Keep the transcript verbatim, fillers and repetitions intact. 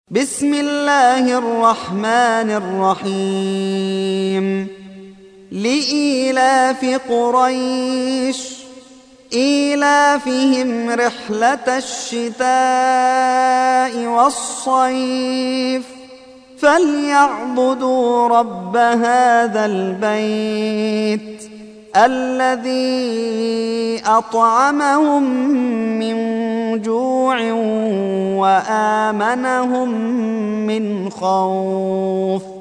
بسم الله الرحمن الرحيم لإيلاف قريش إيلافهم رحلة الشتاء والصيف فليعبدوا رب هذا البيت الذي أطعمهم من جوع وآمنهم من خوف.